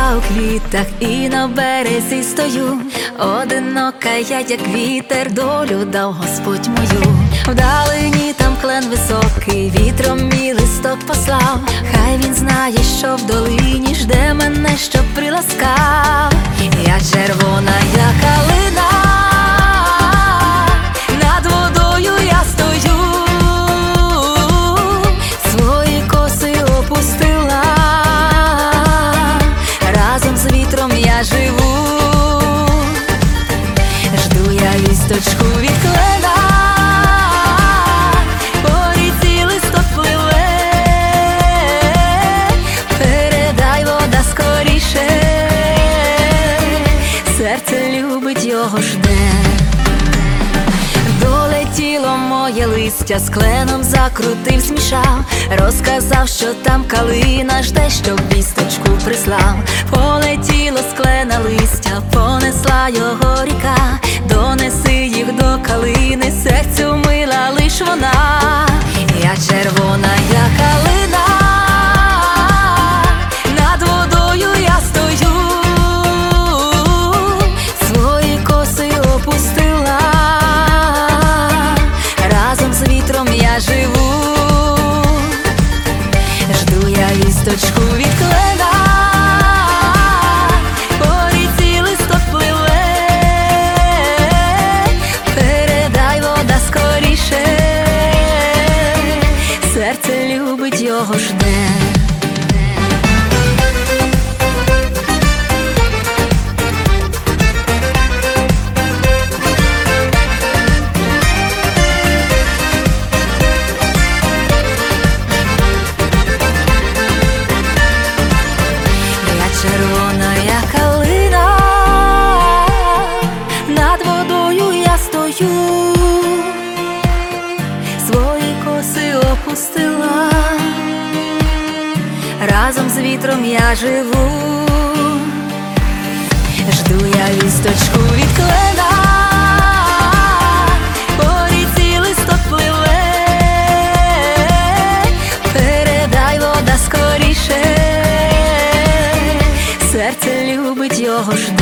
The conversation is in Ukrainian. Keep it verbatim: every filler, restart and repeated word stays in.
я у квітах і на березі стою, одинока я, як вітер, долю дав Господь мою. Вдалині там клен високий, вітром мій листок послав. Хай він знає, що в долині жде мене, щоб приласкав. Я червона, я калина, над водою я стою, свої коси опустила, разом з вітром я живу. Жду я вісточку від клена, по ріці листок пливе, передай, вода скоріше, серце любить, його жде. Долетіло моє листя, з кленом закрутив, змішав, розказав, що там калина жде, щоб вісточку прислав. Полетіло з клена листя, понесла його ріка, донеси їх до калини, серцю мила лиш вона. Я червона, я калина, над водою я стою, свої коси опустила, разом з вітром я живу. Жду я вісточку від клена, по ріці листок пливе, передай, вода скоріше, серце любить, його жде. Червона я калина, над водою я стою, свої коси опустила, разом з вітром я живу. Жду я вісточку від клена, по ріці листок пливе, передай, вода скоріше, серце любить, його жде.